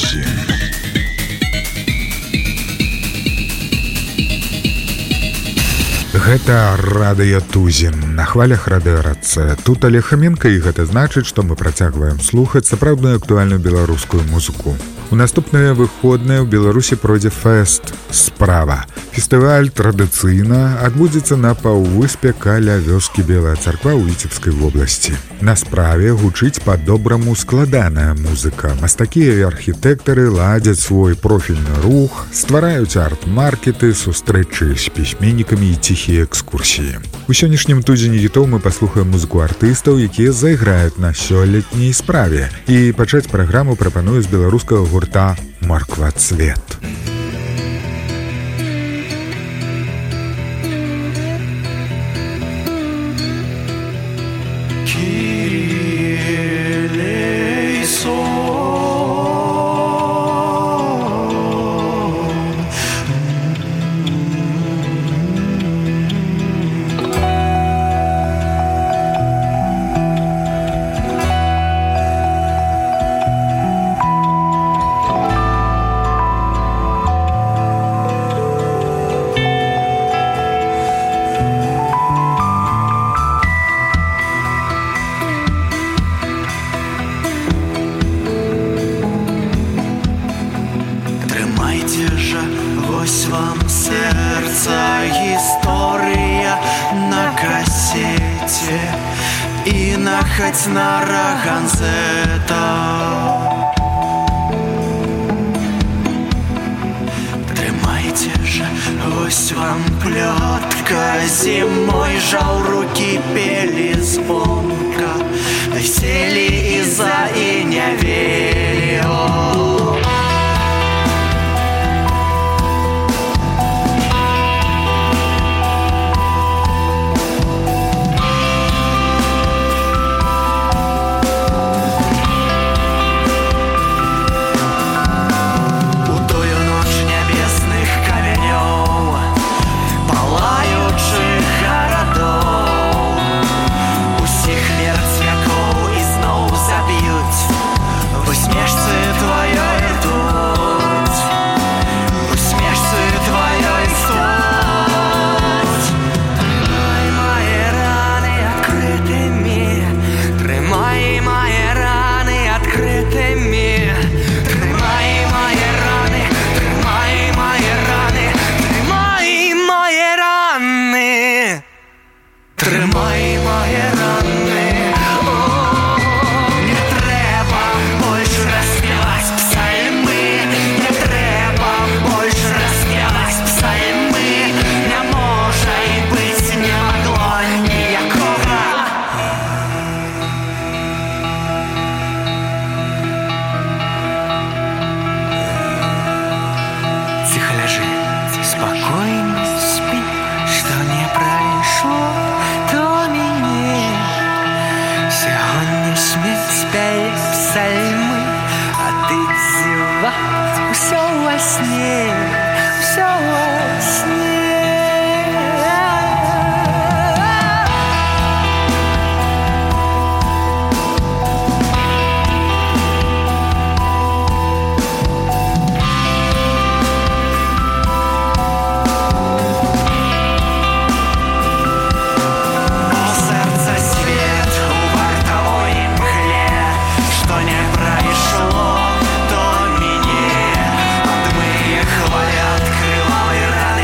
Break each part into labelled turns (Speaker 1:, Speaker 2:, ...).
Speaker 1: Тузін. Гэта радыё Тузін на хвалях радыё-радцэ. Тут Олег Хаменка, і гэта значыць, што мы працягваем слухаць сапраўдную актуальную беларускую музыку. У наступныя выходныя ў Беларусі пройдзе фэст «Справа». Фестываль традыцыйна адбудзецца на паўвыспе каля вёскі Белая Царква ў Віцебскай вобласці. На справе гучыць па-добраму складаная музыка. Мастакі і архітэктары ладзяць свой профільны рух, ствараюць арт-маркеты, сустрэчы з пісьменнікамі і ціхія экскурсіі. У сённяшнім тузіне гітоў мы паслухаем музыку артыстаў, якія зайграюць на сёлетняй справе. І пачаць праграму прапаную з беларускага гурта «Морквацвет».
Speaker 2: Хоть на раганзета. Трымайце ж, вось вам плётка. Зимой жал руки пели звонка. Весели и за и не верил. То меня, от мы хвалят крыло и раны.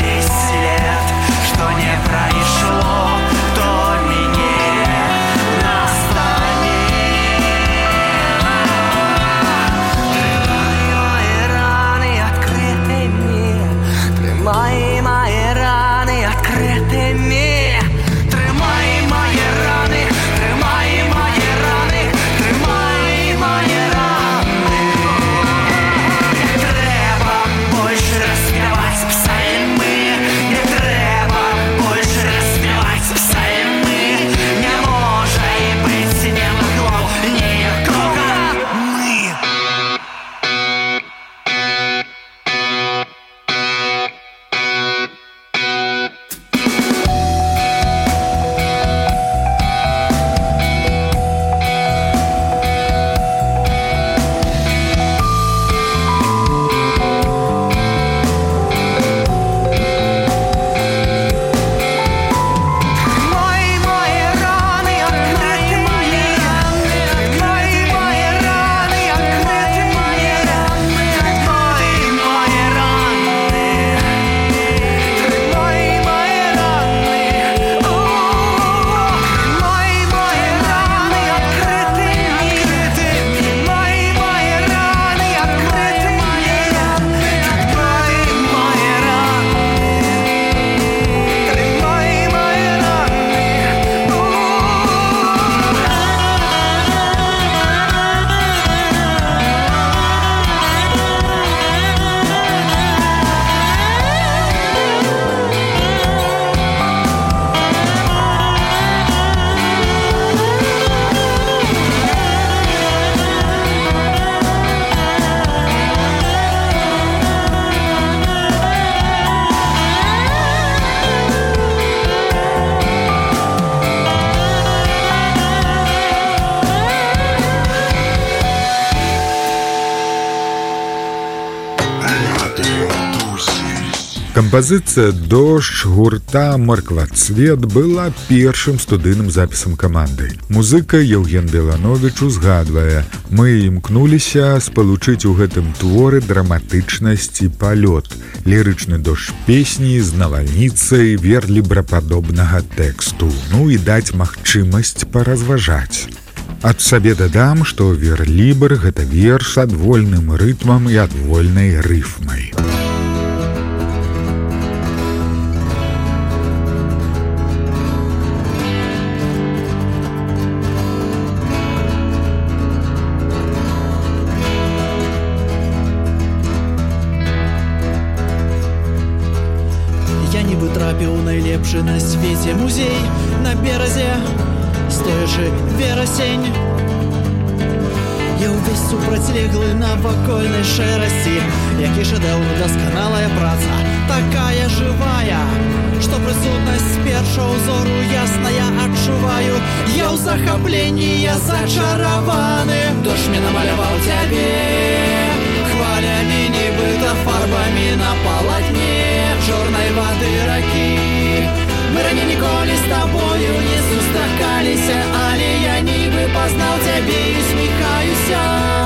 Speaker 1: Кампазіцыя «Дождж» гурта «Марквацвет» была першым студыйным запісам каманды. Музыка Еўген Белановіч узгадвае: «Мы імкнуліся спалучыць у гэтым творы драматычнасць і палёт, лірычны дождж песні з навальніцай верлібрападобнага тэксту, ну і даць магчымасць паразважаць». Ад сабе дадам, што верлібр – гэта верш з адвольным рытмам і адвольнай рыфмай.
Speaker 2: Я нібы трапіў у найлепшы на свеце музей на беразе, стоячы верасень. Я ўвесь супрацьлеглы навакольнай шэрасці, які шэдэўр, дасканалая праца, такая жывая, што прысутнасць першага ўзору ясная адчуваю. Я ў захапленні, я зачараваны. Дождж мне намаляваў цябе хвалямі, нібыта фарбамі на палатне чорнай вады ракі. Мы раней ніколі з табою не сустракаліся, але я нібы пазнаў цябе і сміхаюся.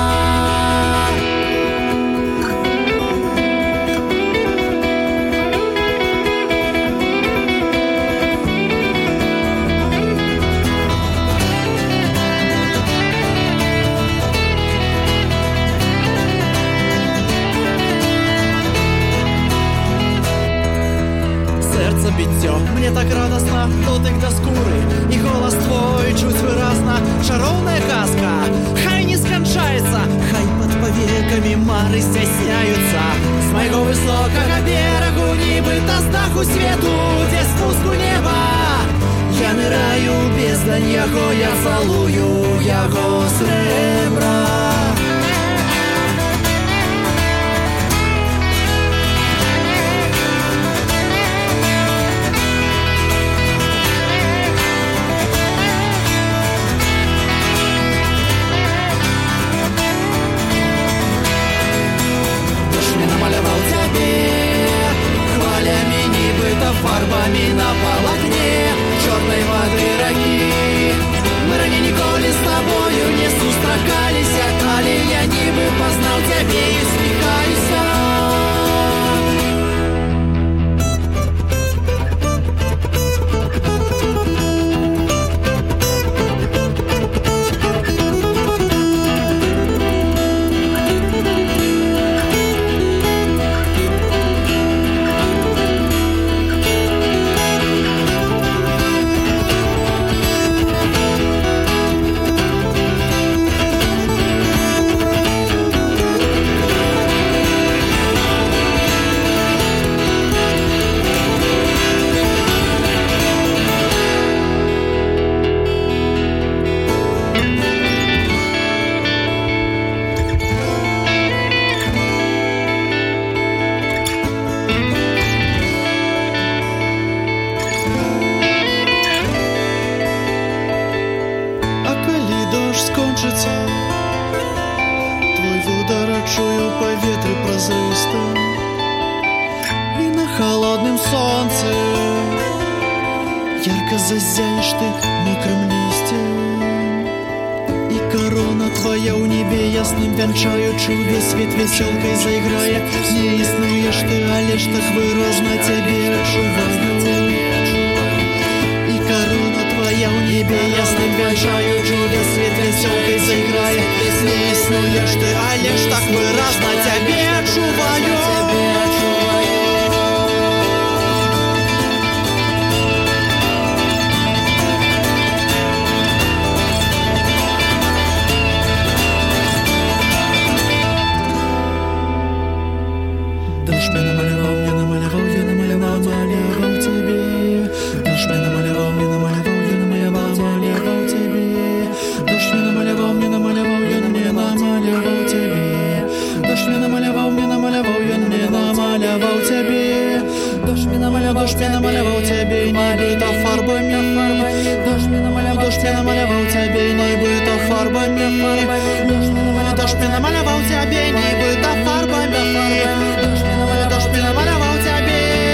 Speaker 2: Біццё, мне так радасна, дотык да скуры і голас твой чуць выразна. Чароўная казка хай не сканчаецца, хай пад павекамі мары сцясняюцца. З майго высокага берагу, нібыта з даху свету, дзе спуску неба, я ныраю бездань яго, я цалую яго срэбра. Фарбамі на палатне чорнай вады ракі. Мы раней ніколі з табою не сустракаліся, але я нібы пазнаў цябе і сміхаюся. Твой удар адчую паветры празрыстым, і на холодным солнце ярко зазяешь ты мокрым листьем. И корона твоя ў небе ясным вянчаючы увесь свет весёлкай заиграе. Не існуеш ты, але ж так выразна цябе адчуваю. И корона твоя ў небе ясным вянчаючы увесь свет весёлкай заиграе. Не існуеш ты, але ж так выразна цябе адчуваю. Дождь меня намалевал, я намалевал, я намалевал, намалевал тебе. Дождь меня намалевал, я намалевал, я намалевал, намалевал тебе. Дождь меня намалевал, я намалевал, я намалевал тебе. Дождь меня намалевал, я намалевал, я намалевал тебе. Дождь меня намалевал тебе, нібито фарбами. Дождь меня намалевал тебе, нібито фарбами. Дождь меня намалевал тебе, нібито фарбами. Дождь меня намалевал тебе.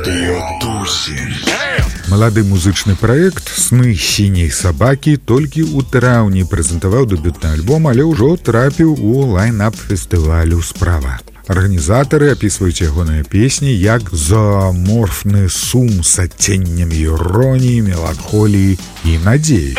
Speaker 1: Радыё Тузін. Малады музычны праект «Сны сіняй сабакі» толькі ў траўні прэзентаваў дэбютны альбом, але ўжо трапіў у лайн-ап фестывалю «Справа». Арганізатары апісваюць ягоныя песні як зааморфны сум з адценнем іроніі, меланхоліі і надзеі.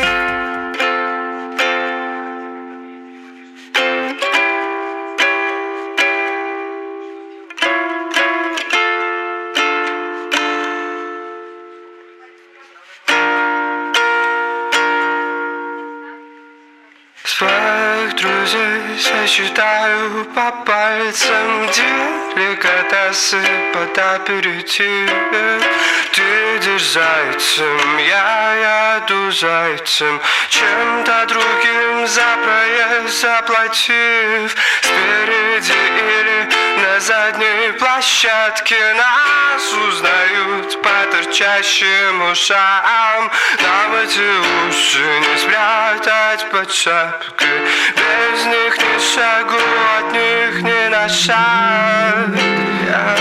Speaker 3: Своих друзей сосчитаю по пальцам, деликатесы под аперитив. Ты идешь зайцем, я иду зайцем, чем-то другим за проезд заплатив. Спереди или на задней площадке нас узнают по торчащим ушам. Нам эти уши не спрятать под шапкой, без них ни шагу, от них ни на шаг. Я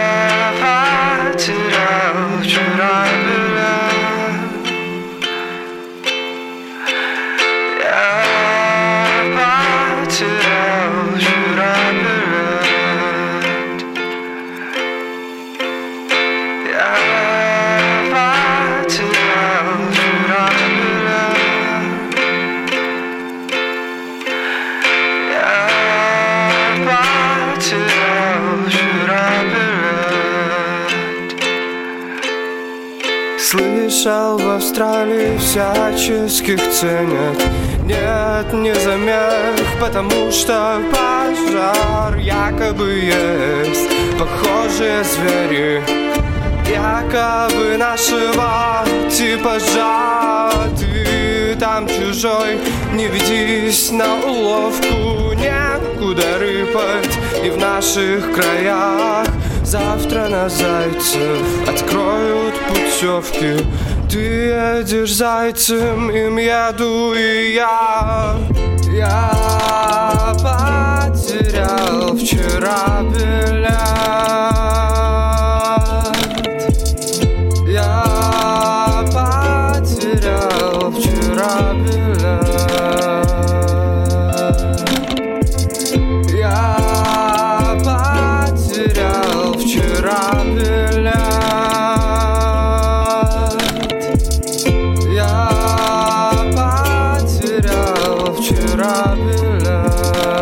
Speaker 3: потерял вчера билет. Я потерял вчера билет. Я потерял вчера билет. Я потерял вчера билет. Слышал, в Австралии всяческих ценят. Нет, не замех, потому что пожар. Якобы есть похожие звери, якобы нашего типажа. Ты там чужой, не ведись на уловку, некуда рыпать и в наших краях. Завтра на зайцев откроют путевки. Ты едешь зайцем, им еду и я. Я потерял вчера билет. Я потерял вчера билет. Я потерял вчера билет. Я потерял вчера билет.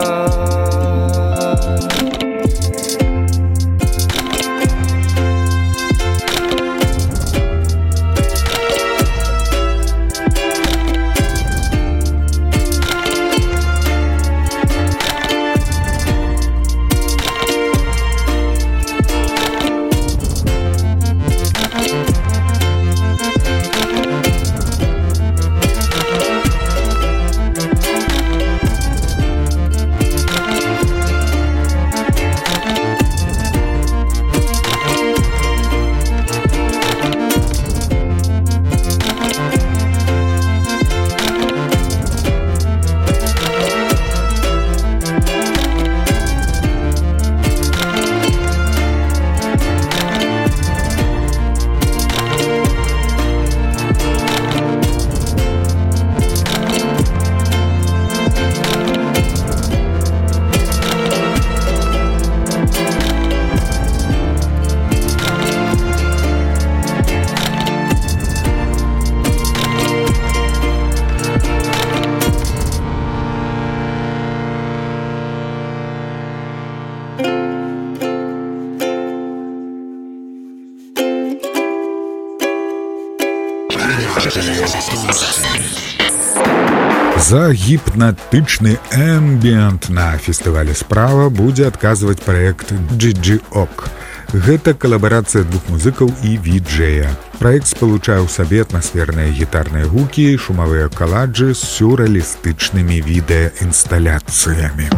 Speaker 1: За гіпнатычны эмбіент на фестывале «Справа» будзе адказваць праект «GG-OK». Гэта калабарацыя двух музыкаў і віджэя. Праект спалучае ў сабе атмасферныя гітарныя гукі, шумавыя каладжы з сюррэалістычнымі відэаінсталяцыямі.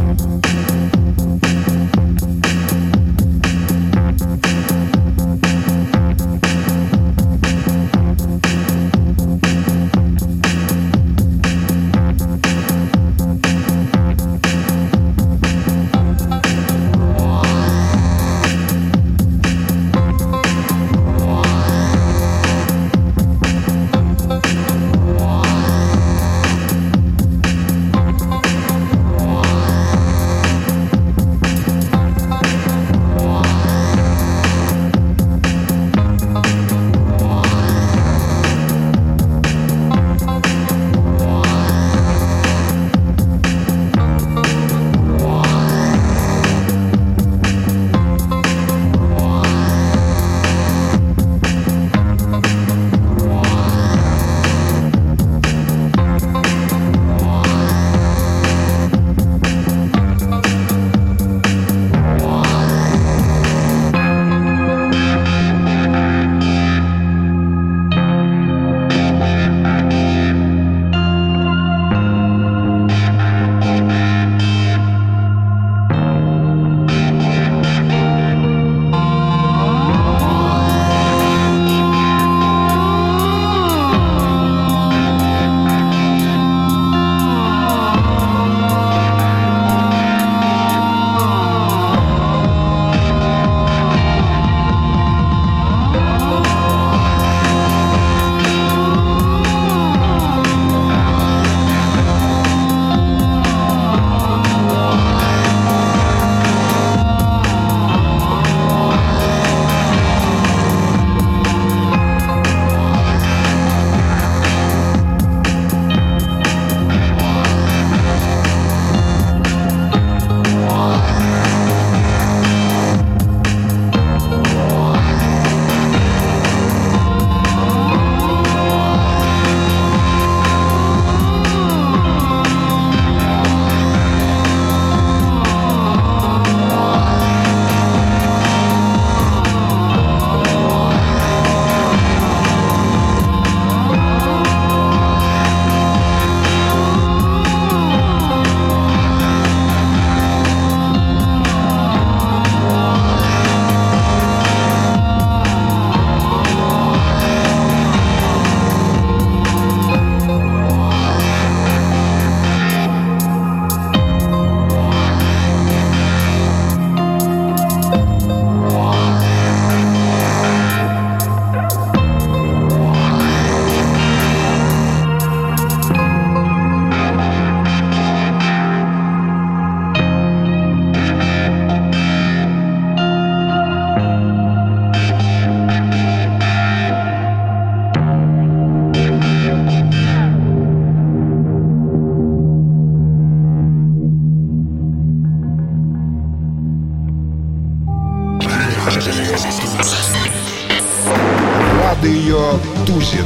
Speaker 1: Радыё Тузін.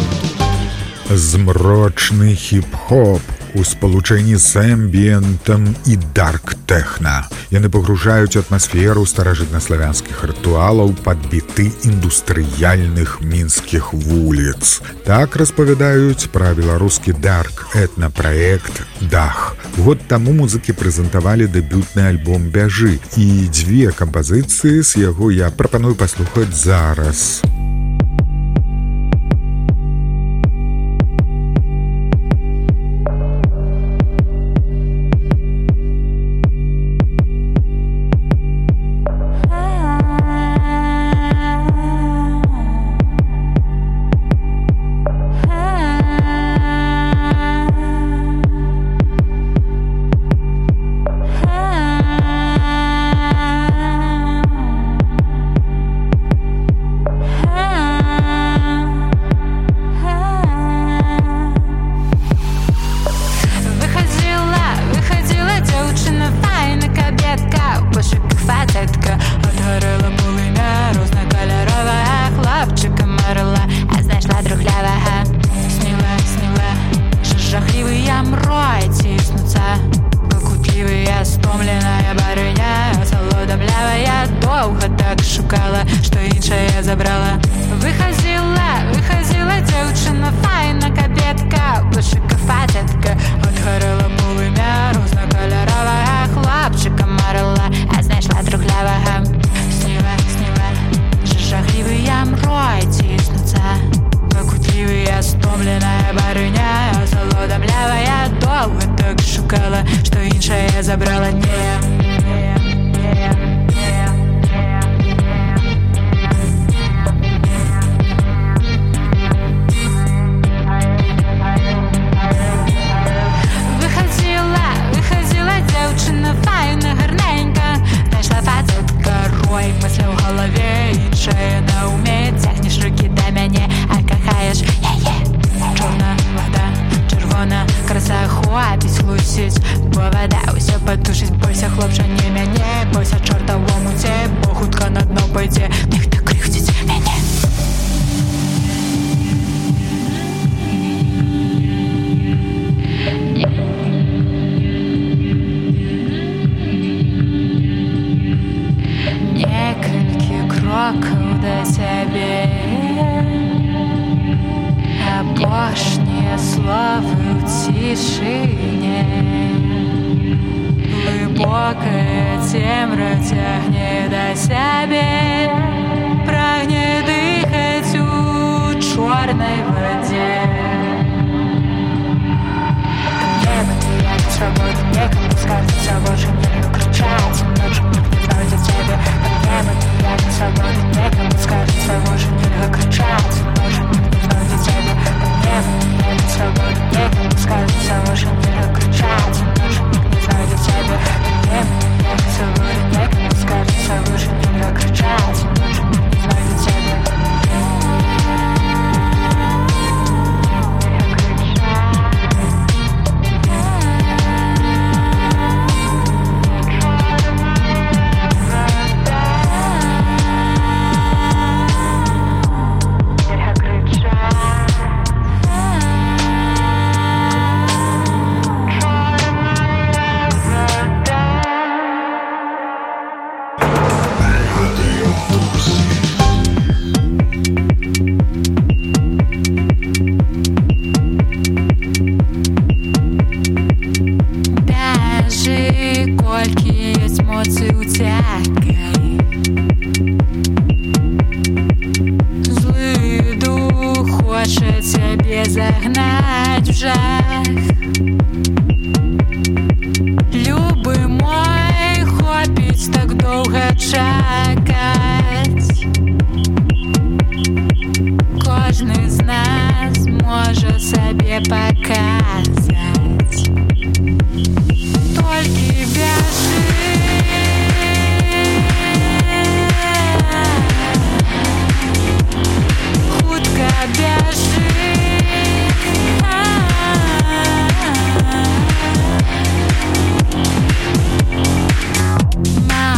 Speaker 1: Змрочны хіп-хоп у спалучэнні з эмбіентам і дарк-тэхна. Яны пагружаюць атмасферу старажытнаславянскіх рытуалаў пад біты індустрыяльных мінскіх вуліц. Так распавядаюць пра беларускі дарк-этна-праект «Дах». Год таму музыкі прэзентавалі дэбютны альбом «Бяжы», і дзве кампазіцыі з яго я прапаную паслухаць зараз.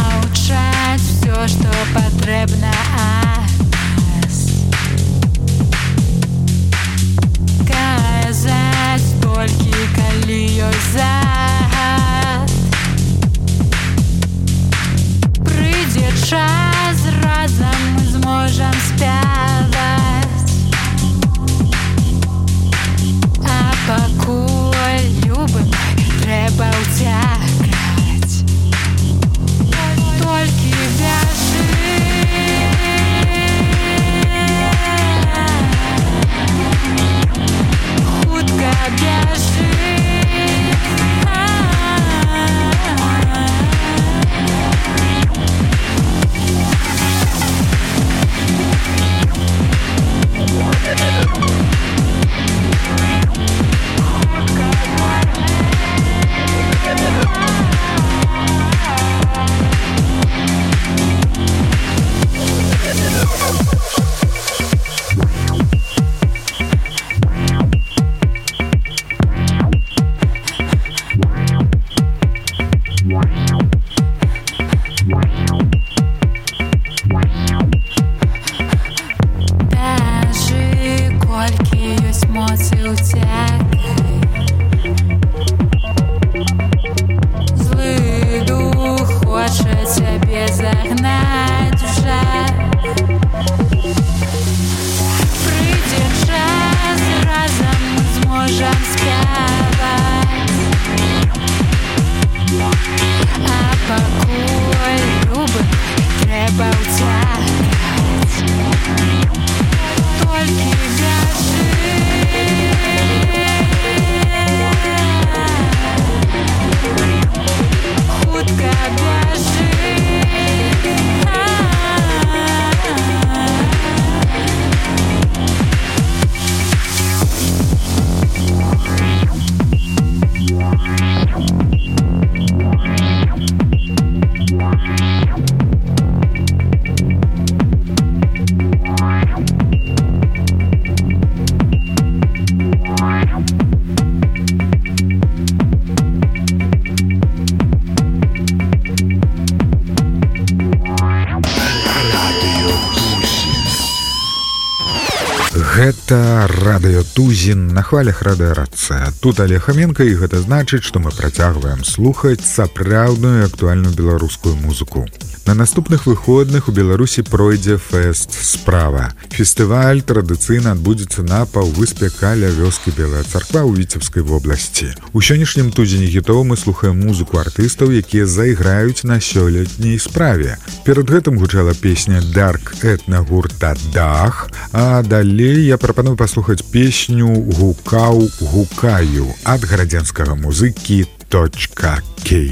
Speaker 4: Что потребно ас.
Speaker 1: Гэта радыё Тузін на хвалях радыёрацыя. Тут Олег Хоменко, і гэта значыць, што мы працягваем слухаць сапраўдную актуальную беларускую музыку. На наступных выходных у Беларусі пройдзе фэст «Справа». Фестываль традыцыйна адбудзецца на паўвыспе каля вёскі Белая Царква ў Віцебскай вобласці. У сённяшнім тузіне хітоў мы слухаем музыку артыстаў, якія зайграюць на сёлетняй справе. Перад гэтым гучала песня «Дарк этна гурта Дах», а далей я прапаную паслухаць песню «Гукаў, гукаю» ад гарадзенскага музыкі .K.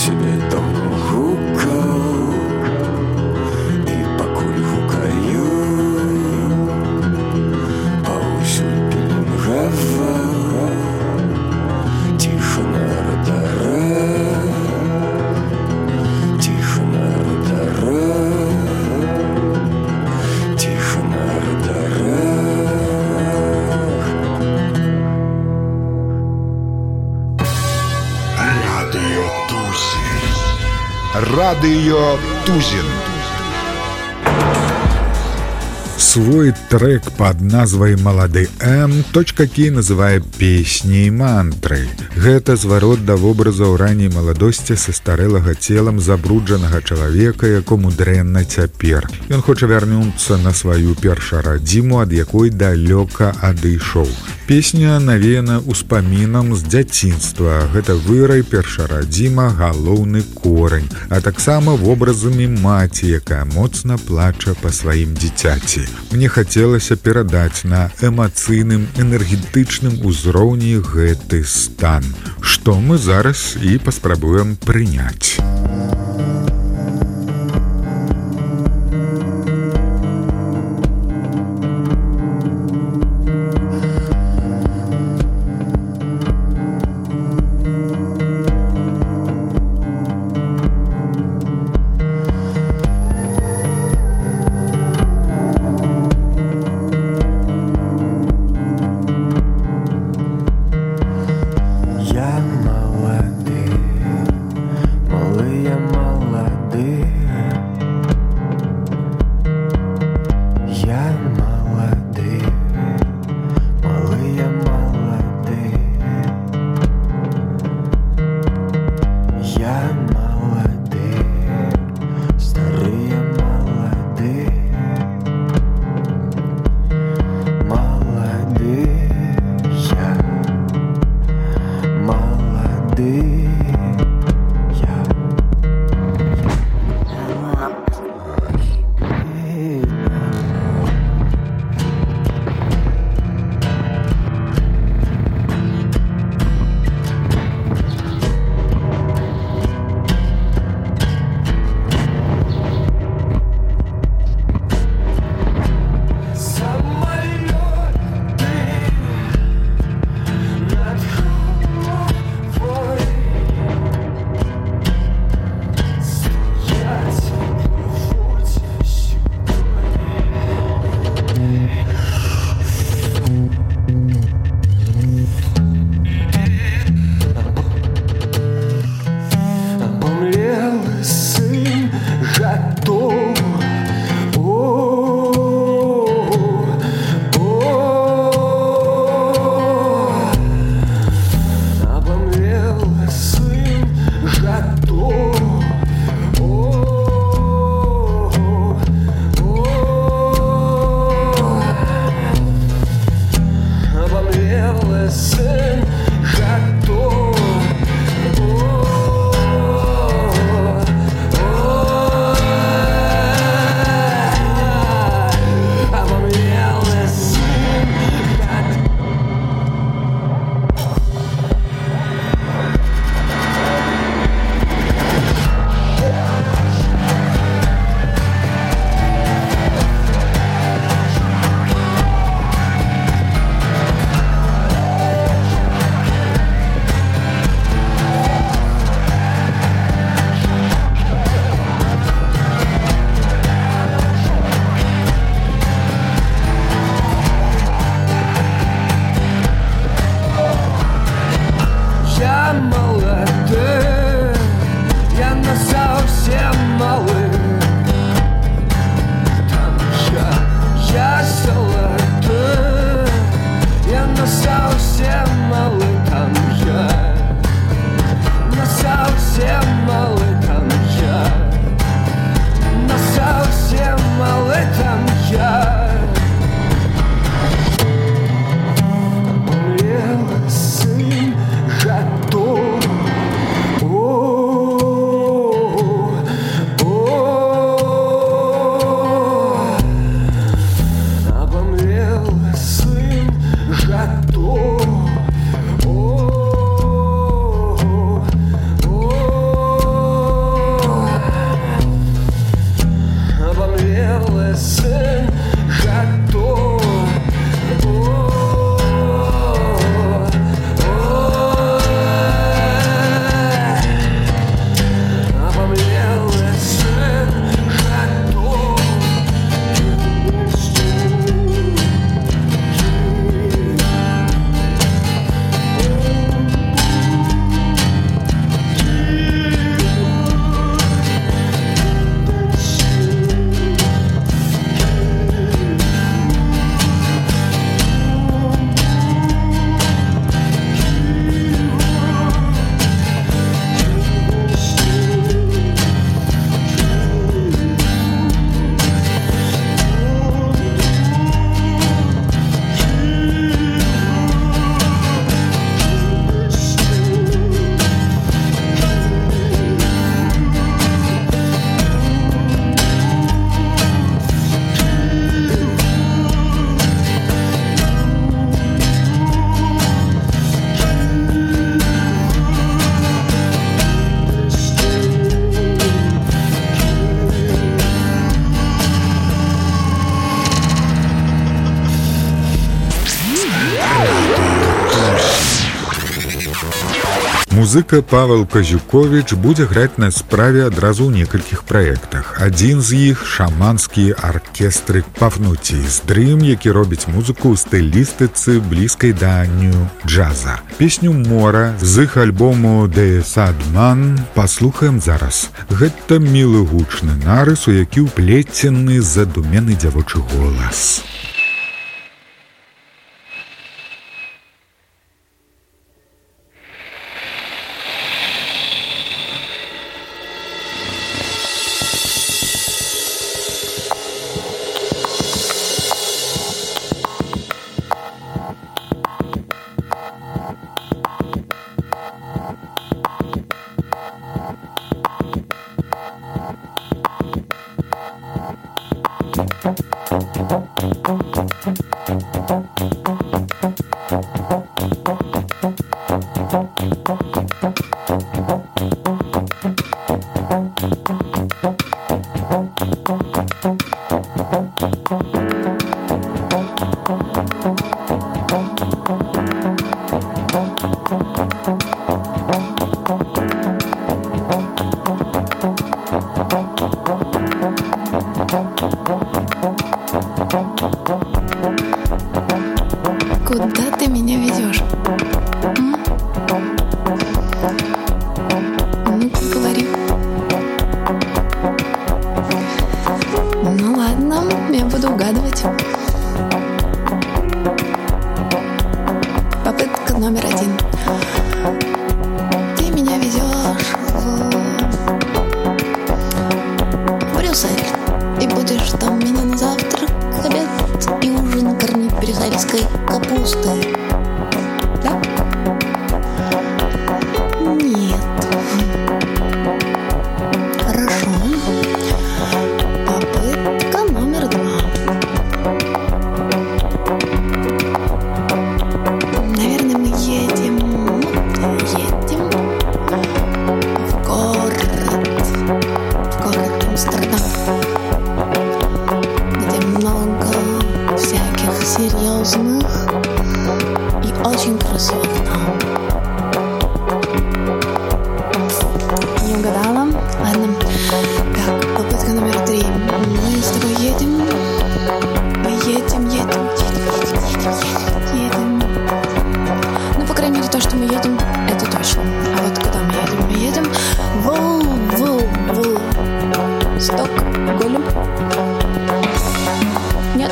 Speaker 3: цябе давно гукаў і пакуль гукаю паўсюль пільгава цішына радарах, цішына радарах, цішына радарах.
Speaker 1: Радыё Тузін. Радыё Тузін. Свой трек под назвай «Малады М» Точка Кі называе песняй мантрай. Гэта зварот да вобразаў ранняй маладосці са старэлага целам забруджанага чалавека, якому дрэнна цяпер. Ён хоча вярнуцца на сваю першарадзіму, ад якой далёка адышоў. Песня навеяна ўспамінам з дзяцінства. Гэта вырай, першарадзіма, галоўны корань, а таксама вобразамі маці, якая моцна плача па сваім дзіцяці. Мне хацелася перадаць на эмацыйным, энергетычным узроўні гэты стан, што мы зараз і паспрабуем прыняць. Музыка Павел Казюкович будзе граць на справе адразу ў некалькіх праектах. Адзін з іх шаманскі аркестры Пафнутій Здрым, які робіць музыку ў стылістыцы блізкай да нью-джаза. Песню «Мора» з іх альбому «Де Садман» паслухаем зараз. Гэта мілы гучны нарыс, у які ўплецены задуменны дзявочы голас.
Speaker 4: Куда ты меня ведешь? Ну-ка, говори. Ну ладно, я буду угадывать. Попытка номер 1. Ты меня ведешь в Брюссель и будешь там меня на завтрак, обед и ужин кормить пересальской капустой. Да? Нет. Хорошо. Попытка номер 2. Наверное, мы едем в город Амстердам, где много всяких серьезных и очень красивых дам. Не угадала? Ладно. Так, попытка номер 3. Мы с тобой едем. Ну, по крайней мере, то, что мы едем, это точно. А вот куда мы едем? Мы едем в Стокгольм. Нет?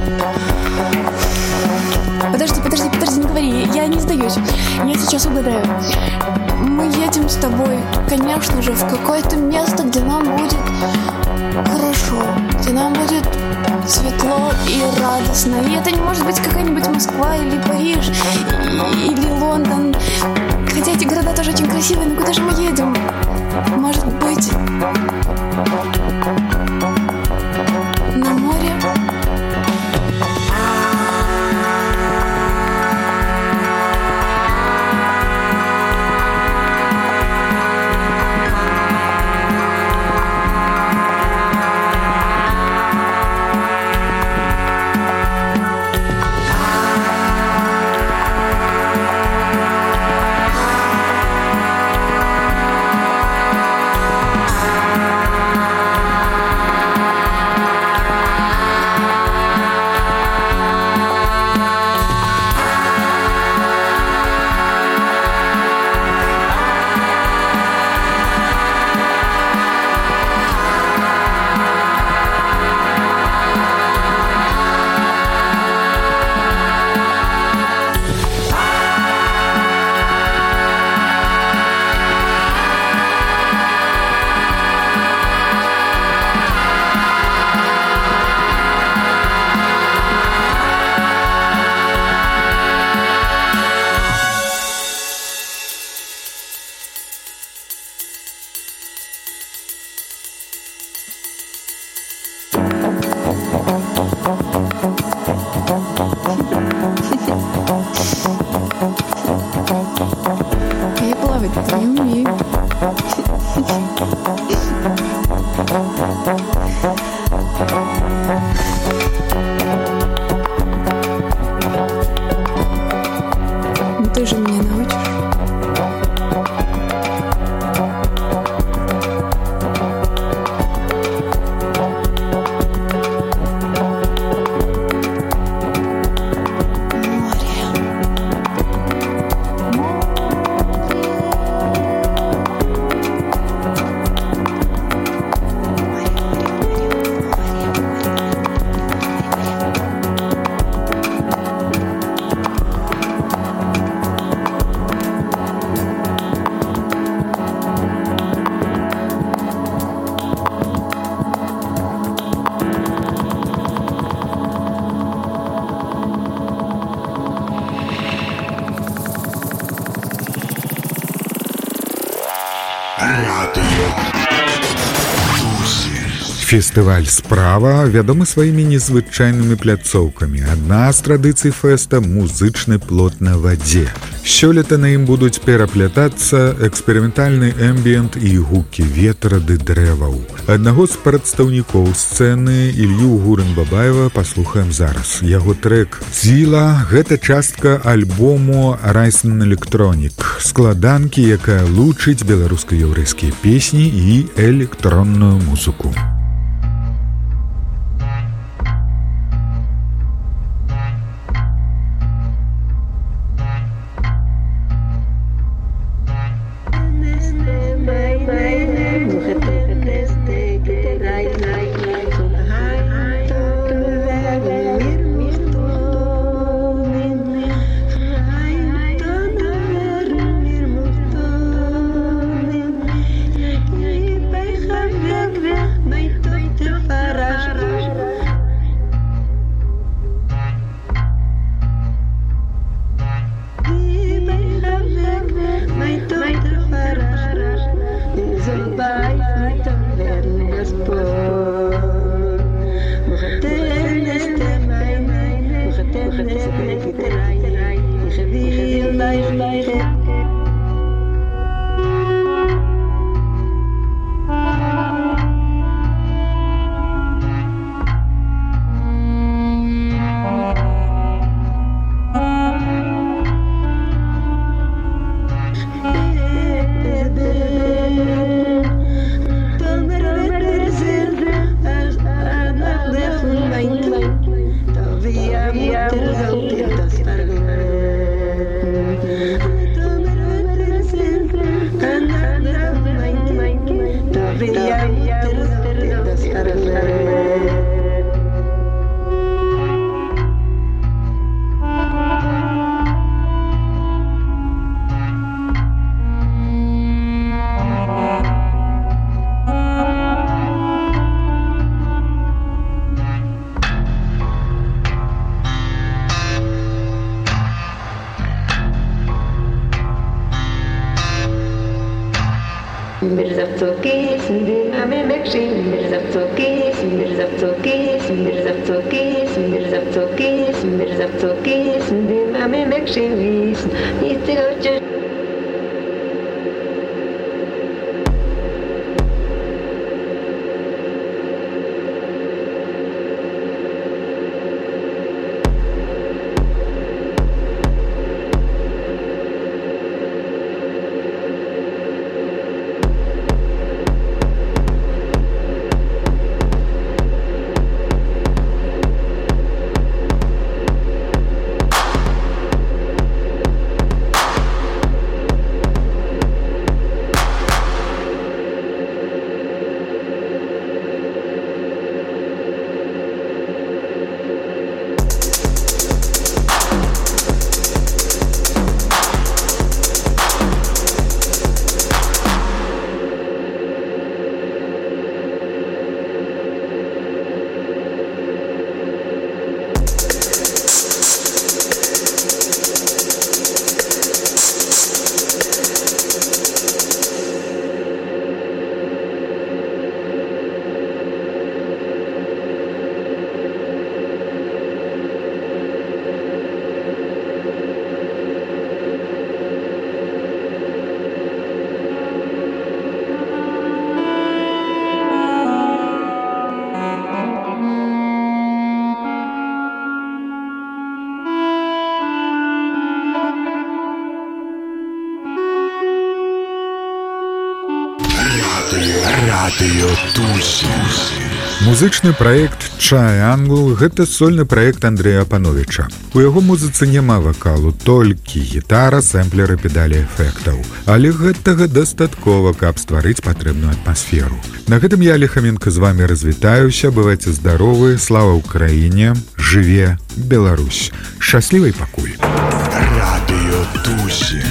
Speaker 4: Подожди, не говори. Я не сдаюсь. Я сейчас угадаю. Мы едем с тобой, конечно же, в какое-то место, где нам будет хорошо, где нам будет светло и радостно. И это не может быть какая-нибудь Москва или Париж или Лондон. Хотя эти города тоже очень красивые, но куда же мы едем? Может быть, на море? Я плавать не умею. Ну ты же меня научишь.
Speaker 1: Фестываль «Справа» вядомы сваімі незвычайнымі пляцоўкамі. Адна з традыцый фэста – музычны плот на вадзе. Сёлета на ім будуць пераплятацца эксперыментальны эмбіент і гукі ветра ды дрэваў. Аднаго з прадстаўнікоў сцэны Ілью Гурын-Бабаева паслухаем зараз. Яго трэк «Зіла» – гэта частка альбому «Райсен Электронік», складанкі, якая лучыць беларуска-яўрэйскія песні і электронную музыку. Музычны праект «Чай-англ» – гэта сольны праект Андрэя Апановіча. У яго музыцы няма вакалу, толькі гітара, сэмплеры, педалі эфектаў. Але гэтага дастаткова, каб стварыць патрэбную атмасферу. На гэтым я, Лехаменко, з вамі развітаюся. Бывайце здаровы, слава ўкраіне, жыве Беларусь. Шчаслівай пакуль.
Speaker 3: Радыё Тусін.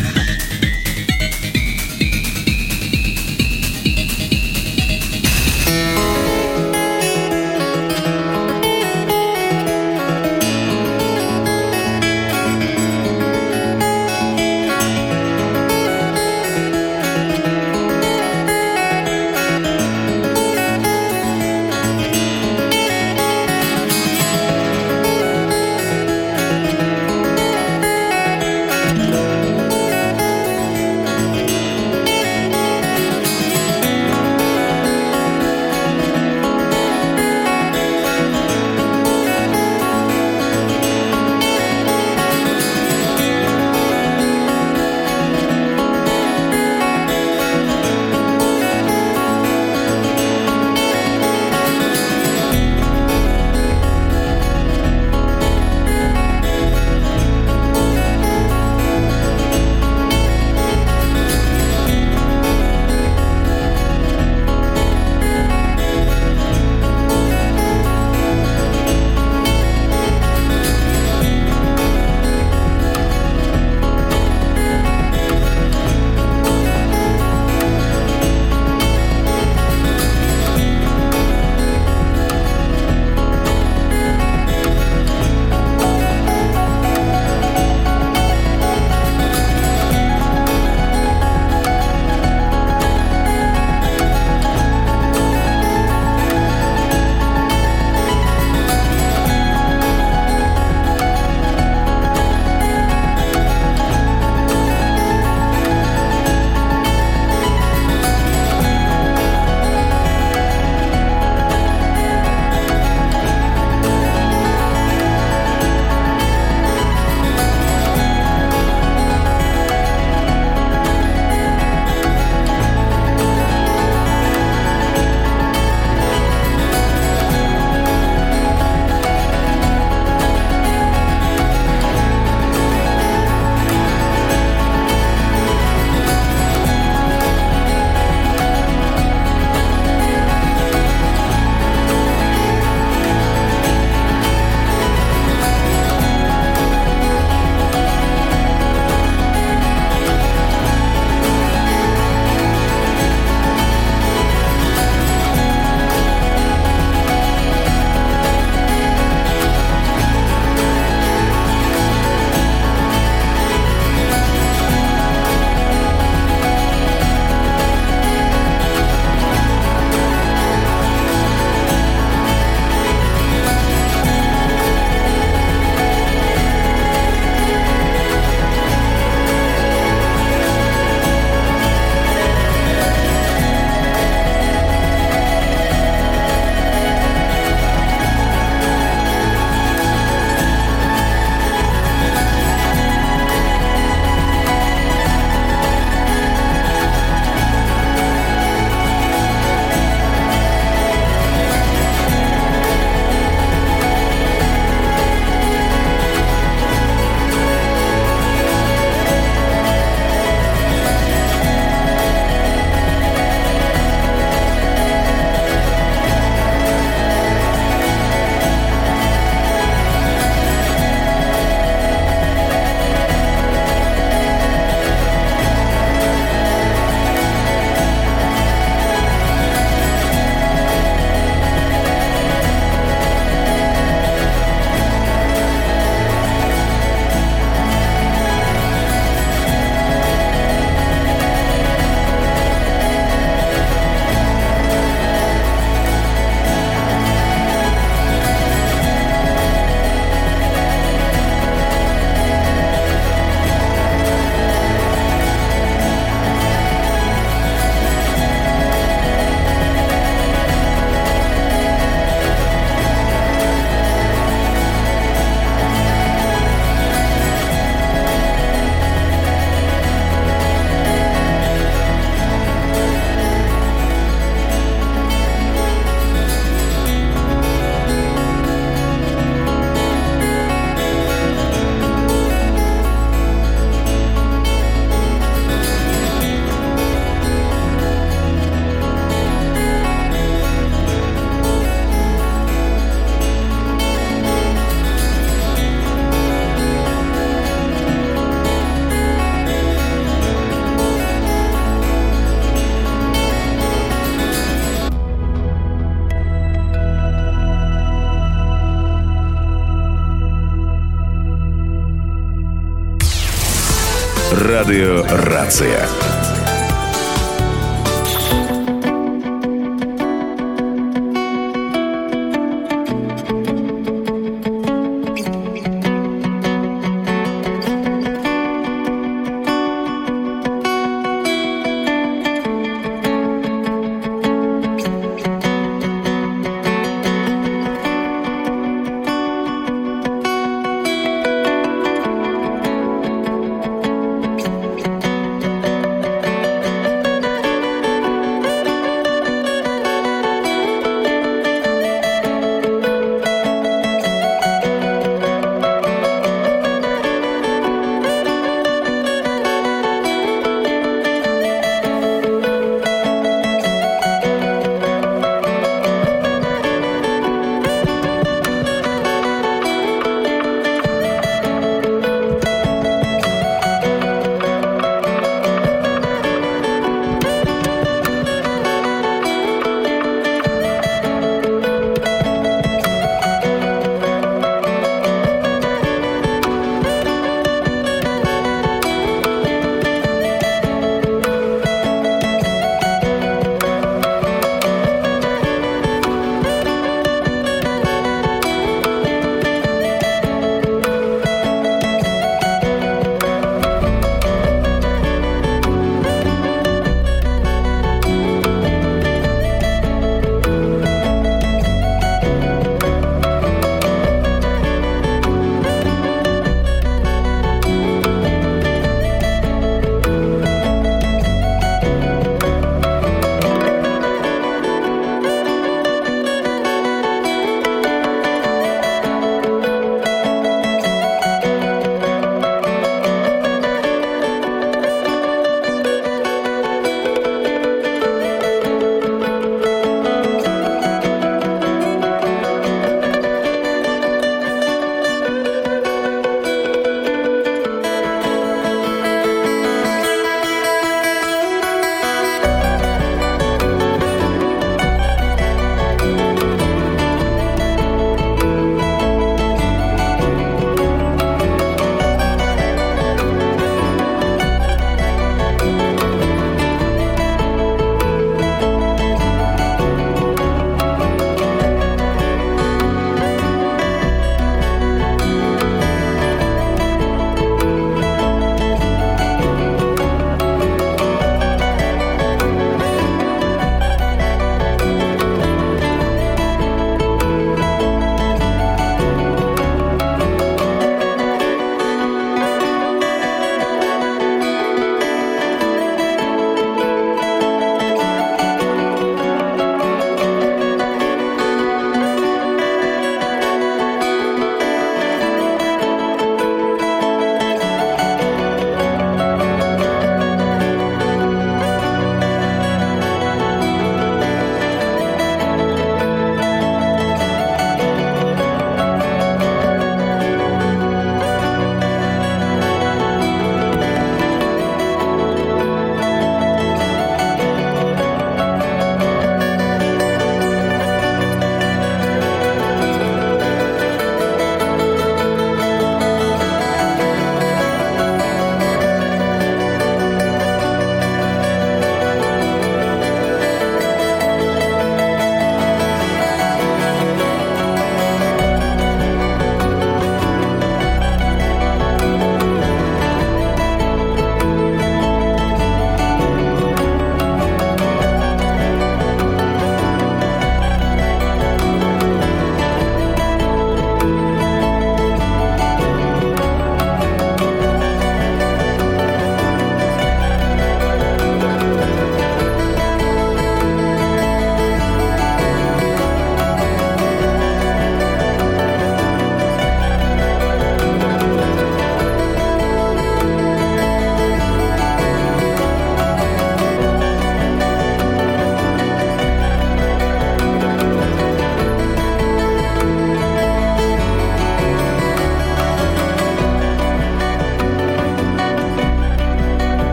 Speaker 5: Радыё Рацыя.